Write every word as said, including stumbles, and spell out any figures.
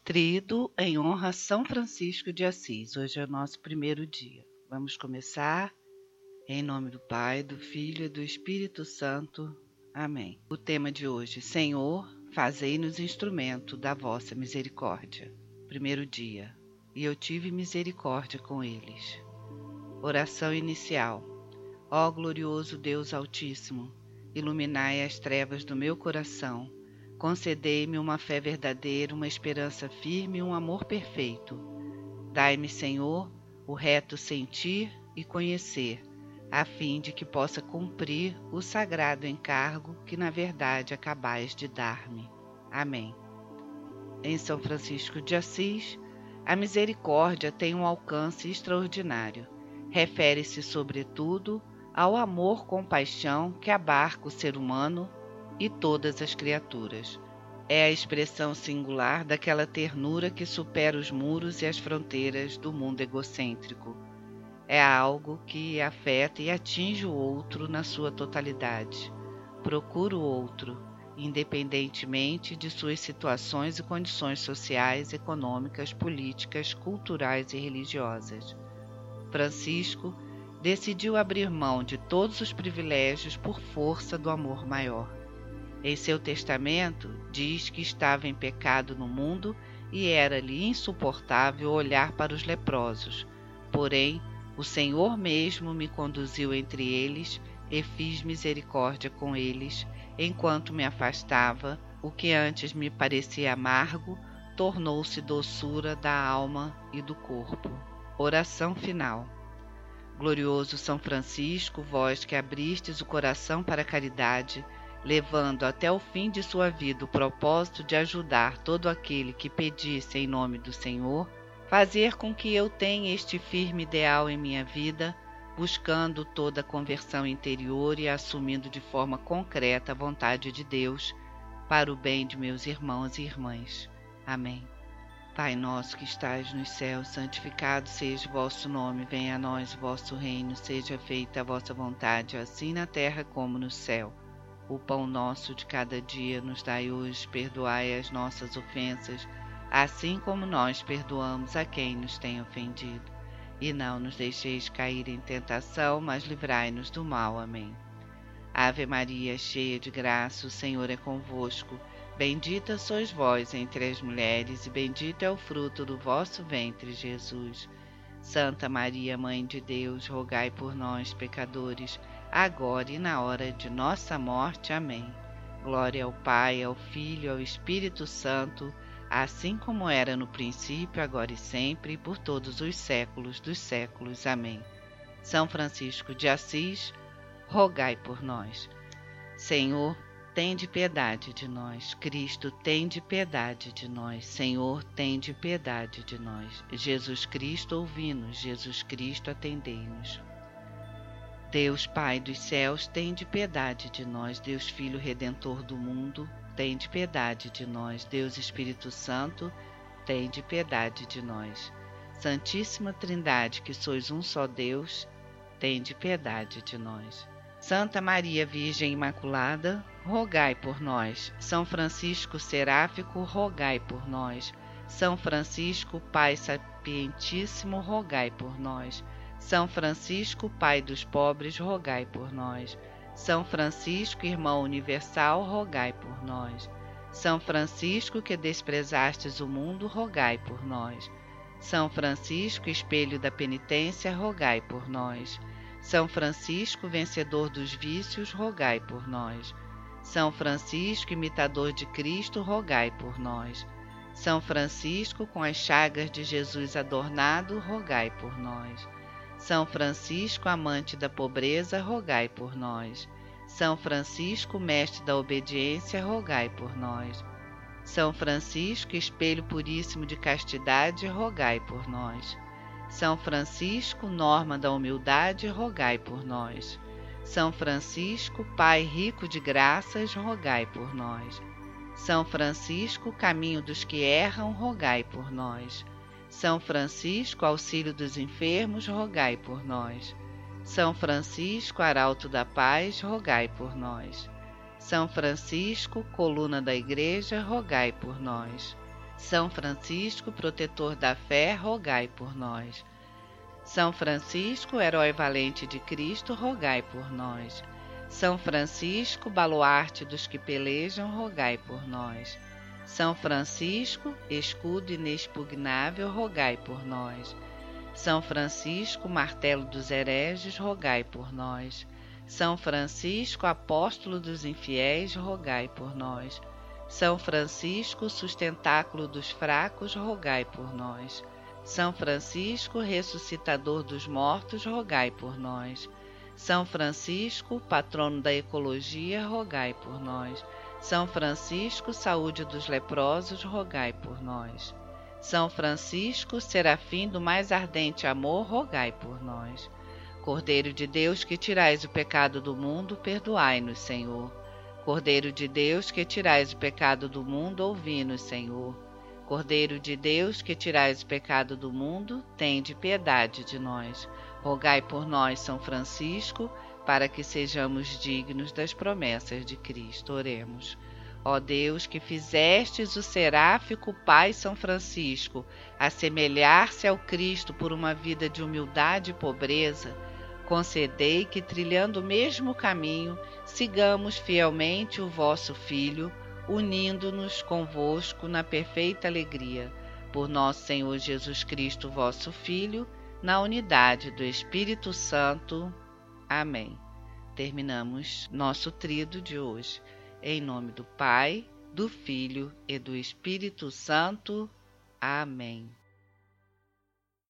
Tríduo em honra a São Francisco de Assis. Hoje é o nosso primeiro dia. Vamos começar em nome do Pai, do Filho e do Espírito Santo. Amém. O tema de hoje: Senhor, fazei-nos instrumento da vossa misericórdia. Primeiro dia. E eu tive misericórdia com eles. Oração inicial. Ó glorioso Deus Altíssimo, iluminai as trevas do meu coração. Concedei-me uma fé verdadeira, uma esperança firme e um amor perfeito. Dai-me, Senhor, o reto sentir e conhecer, a fim de que possa cumprir o sagrado encargo que, na verdade, acabais de dar-me. Amém. Em São Francisco de Assis, a misericórdia tem um alcance extraordinário. Refere-se, sobretudo, ao amor-compaixão que abarca o ser humano e todas as criaturas. É a expressão singular daquela ternura que supera os muros e as fronteiras do mundo egocêntrico. É algo que afeta e atinge o outro na sua totalidade. Procura o outro, independentemente de suas situações e condições sociais, econômicas, políticas, culturais e religiosas. Francisco decidiu abrir mão de todos os privilégios por força do amor maior. Em seu testamento, diz que estava em pecado no mundo e era-lhe insuportável olhar para os leprosos. Porém, o Senhor mesmo me conduziu entre eles e fiz misericórdia com eles, enquanto me afastava, o que antes me parecia amargo, tornou-se doçura da alma e do corpo. Oração final. Glorioso São Francisco, vós que abristes o coração para a caridade, levando até o fim de sua vida o propósito de ajudar todo aquele que pedisse em nome do Senhor, fazer com que eu tenha este firme ideal em minha vida, buscando toda a conversão interior e assumindo de forma concreta a vontade de Deus, para o bem de meus irmãos e irmãs. Amém. Pai nosso que estais nos céus, santificado seja o vosso nome, venha a nós o vosso reino, seja feita a vossa vontade, assim na terra como no céu. O pão nosso de cada dia nos dai hoje, perdoai as nossas ofensas, assim como nós perdoamos a quem nos tem ofendido. E não nos deixeis cair em tentação, mas livrai-nos do mal. Amém. Ave Maria, cheia de graça, o Senhor é convosco. Bendita sois vós entre as mulheres, e bendito é o fruto do vosso ventre, Jesus. Santa Maria, Mãe de Deus, rogai por nós, pecadores, agora e na hora de nossa morte. Amém. Glória ao Pai, ao Filho e ao Espírito Santo, assim como era no princípio, agora e sempre, e por todos os séculos dos séculos. Amém. São Francisco de Assis, rogai por nós. Senhor, tende piedade de nós. Cristo, tende piedade de nós. Senhor, tende piedade de nós. Jesus Cristo, ouvi-nos. Jesus Cristo, atendei-nos. Deus Pai dos céus, tende piedade de nós. Deus Filho Redentor do mundo, tende piedade de nós. Deus Espírito Santo, tende piedade de nós. Santíssima Trindade, que sois um só Deus, tende piedade de nós. Santa Maria Virgem Imaculada, rogai por nós. São Francisco Seráfico, rogai por nós. São Francisco, Pai Sapientíssimo, rogai por nós. São Francisco, Pai dos pobres, rogai por nós. São Francisco, Irmão universal, rogai por nós. São Francisco, que desprezastes o mundo, rogai por nós. São Francisco, espelho da penitência, rogai por nós. São Francisco, vencedor dos vícios, rogai por nós. São Francisco, imitador de Cristo, rogai por nós. São Francisco, com as chagas de Jesus adornado, rogai por nós. São Francisco, amante da pobreza, rogai por nós. São Francisco, mestre da obediência, rogai por nós. São Francisco, espelho puríssimo de castidade, rogai por nós. São Francisco, norma da humildade, rogai por nós. São Francisco, Pai rico de graças, rogai por nós. São Francisco, caminho dos que erram, rogai por nós. São Francisco, auxílio dos enfermos, rogai por nós. São Francisco, arauto da paz, rogai por nós. São Francisco, coluna da Igreja, rogai por nós. São Francisco, protetor da fé, rogai por nós. São Francisco, herói valente de Cristo, rogai por nós. São Francisco, baluarte dos que pelejam, rogai por nós. São Francisco, escudo inexpugnável, rogai por nós. São Francisco, martelo dos hereges, rogai por nós. São Francisco, apóstolo dos infiéis, rogai por nós. São Francisco, sustentáculo dos fracos, rogai por nós. São Francisco, ressuscitador dos mortos, rogai por nós. São Francisco, patrono da ecologia, rogai por nós. São Francisco, saúde dos leprosos, rogai por nós. São Francisco, serafim do mais ardente amor, rogai por nós. Cordeiro de Deus, que tirais o pecado do mundo, perdoai-nos, Senhor. Cordeiro de Deus, que tirais o pecado do mundo, ouvi-nos, Senhor. Cordeiro de Deus, que tirais o pecado do mundo, tende piedade de nós. Rogai por nós, São Francisco, para que sejamos dignos das promessas de Cristo. Oremos. Ó Deus, que fizestes o seráfico Pai São Francisco assemelhar-se ao Cristo por uma vida de humildade e pobreza, concedei que, trilhando o mesmo caminho, sigamos fielmente o vosso Filho, unindo-nos convosco na perfeita alegria. Por nosso Senhor Jesus Cristo, vosso Filho, na unidade do Espírito Santo. Amém. Terminamos nosso tríduo de hoje. Em nome do Pai, do Filho e do Espírito Santo. Amém.